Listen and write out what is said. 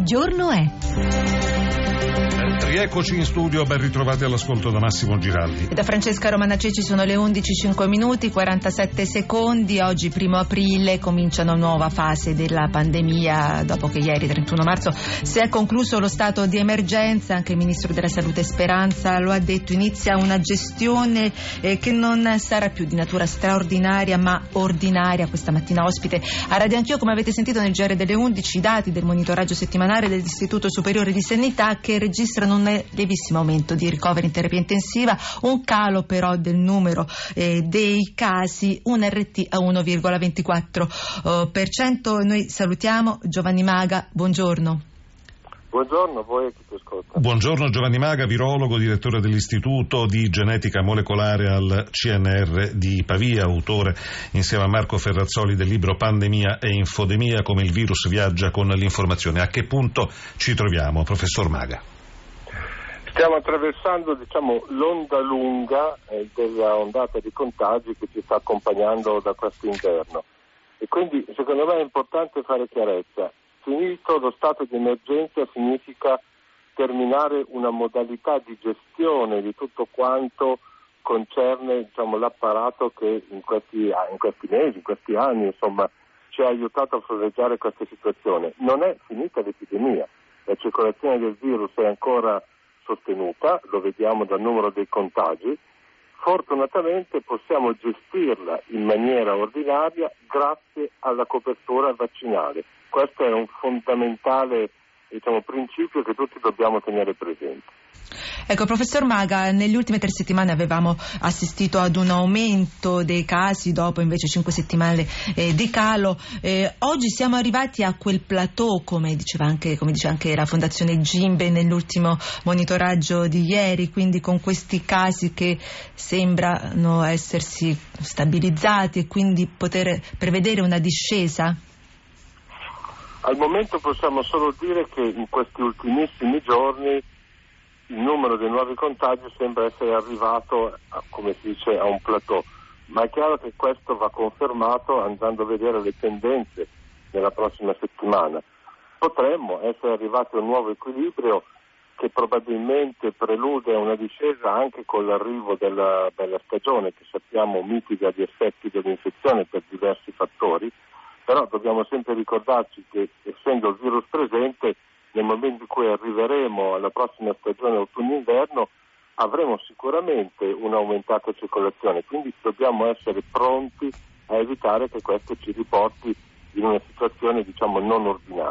giorno è? Rieccoci in studio, ben ritrovati all'ascolto da Massimo Giraldi E da Francesca Romanacceci. Sono le 11:05, 47 secondi. Oggi 1 aprile comincia una nuova fase della pandemia dopo che ieri 31 marzo si è concluso lo stato di emergenza. Anche il ministro della Salute Speranza lo ha detto, inizia una gestione che non sarà più di natura straordinaria ma ordinaria. Questa mattina ospite a Radio Anch'io, come avete sentito nel GR delle 11, i dati del monitoraggio settimanale dell'Istituto Superiore di Sanità che registrano un lievissimo aumento di ricoveri in terapia intensiva, un calo però del numero dei casi, un RT a 1,24%. Noi salutiamo Giovanni Maga, buongiorno. Buongiorno a voi e chi ti ascolta. Buongiorno Giovanni Maga, virologo, direttore dell'Istituto di Genetica Molecolare al CNR di Pavia, autore insieme a Marco Ferrazzoli del libro Pandemia e Infodemia, come il virus viaggia con l'informazione. A che punto ci troviamo, professor Maga? Stiamo attraversando l'onda lunga della ondata di contagi che ci sta accompagnando da questo inverno e quindi secondo me è importante fare chiarezza. Finito lo stato di emergenza significa terminare una modalità di gestione di tutto quanto concerne l'apparato che in questi mesi, in questi anni ci ha aiutato a fronteggiare questa situazione. Non è finita l'epidemia, la circolazione del virus è ancora sostenuta, lo vediamo dal numero dei contagi. Fortunatamente possiamo gestirla in maniera ordinaria grazie alla copertura vaccinale. Questo è un fondamentale principio che tutti dobbiamo tenere presente. Ecco, professor Maga, nelle ultime 3 settimane avevamo assistito ad un aumento dei casi, dopo invece 5 settimane di calo. Oggi siamo arrivati a quel plateau, come dice anche la Fondazione Gimbe nell'ultimo monitoraggio di ieri, quindi con questi casi che sembrano essersi stabilizzati e quindi poter prevedere una discesa? Al momento possiamo solo dire che in questi ultimissimi giorni il numero dei nuovi contagi sembra essere arrivato a un plateau, ma è chiaro che questo va confermato andando a vedere le tendenze nella prossima settimana. Potremmo essere arrivati a un nuovo equilibrio che probabilmente prelude a una discesa anche con l'arrivo della bella stagione, che sappiamo mitiga gli effetti dell'infezione per diversi fattori, però dobbiamo sempre ricordarci che essendo il virus presente, nel momento in cui arriveremo alla prossima stagione autunno-inverno avremo sicuramente un'aumentata circolazione, quindi dobbiamo essere pronti a evitare che questo ci riporti in una situazione non ordinaria.